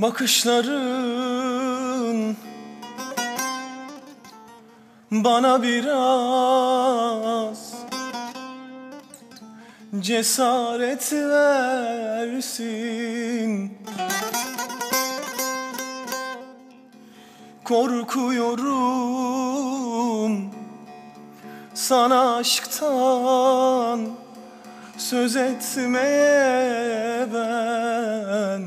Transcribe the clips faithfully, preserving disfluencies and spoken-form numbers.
Bakışların bana biraz cesaret versin. Korkuyorum sana aşktan söz etmeye ben.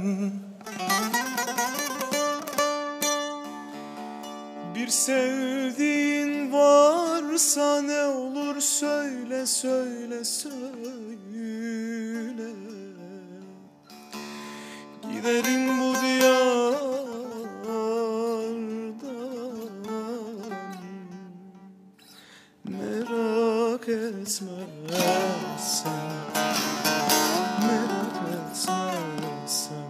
Bir sevdiğin varsa ne olur söyle söyle söyle. Giderim bu diyardan, merak etmezsen, merak etmezsen,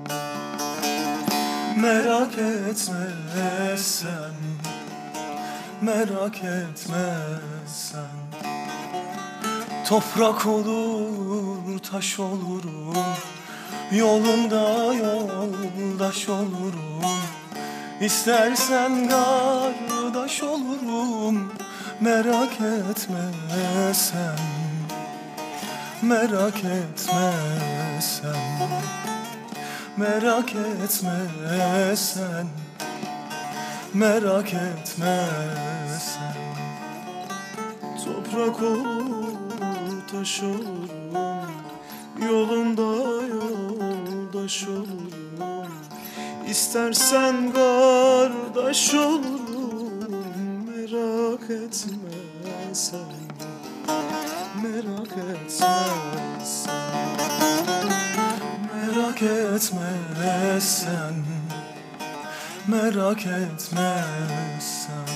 merak etmezsen, merak etmezsen. Toprak olur, taş olurum, yolunda yoldaş olurum. İstersen kardeş olurum, merak etmezsen, merak etmezsen, merak etmezsen, merak etmezsen. Toprak olur, taş olurum, yolunda yoldaş olurum. İstersen kardeş olurum, merak etmezsen, merak etmezsen, merak etmezsen, merak etmezsen.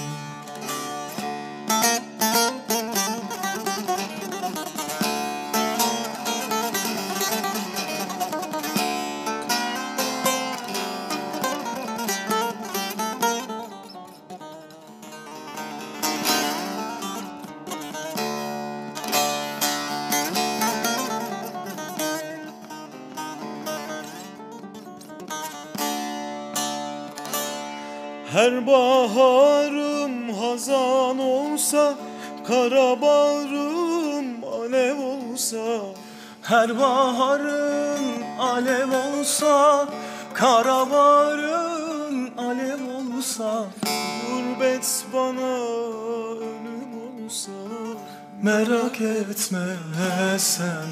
Her baharım hazan olsa, kara bağrım alev olsa. Her baharım alev olsa, kara bağrım alev olsa. Gurbet bana ölüm olsa, merak etme sen,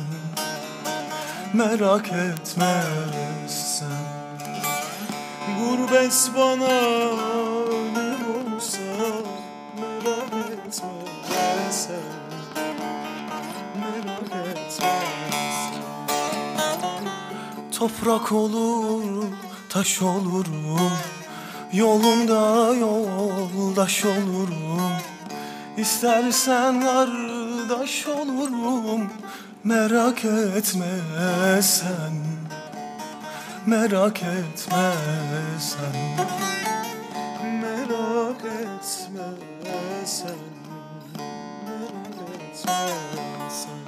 merak etme sen. Gurbet bana ölüm olsa, merak etme sen, merak etme sen. Toprak olur, taş olurum, yolunda yoldaş olurum. İstersen kardeş olurum, merak etme sen, merak etme sen, merak etme sen, merak etme sen.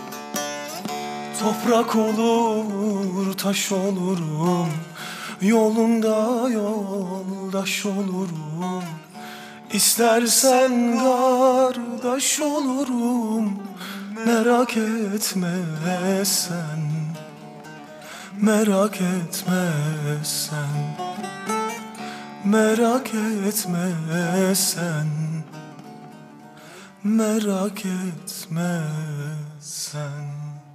Toprak olur, taş olurum, yolunda yoldaş olurum. İstersen kardeş olurum, merak etme sen, merak etme sen, merak etme sen, merak etme sen.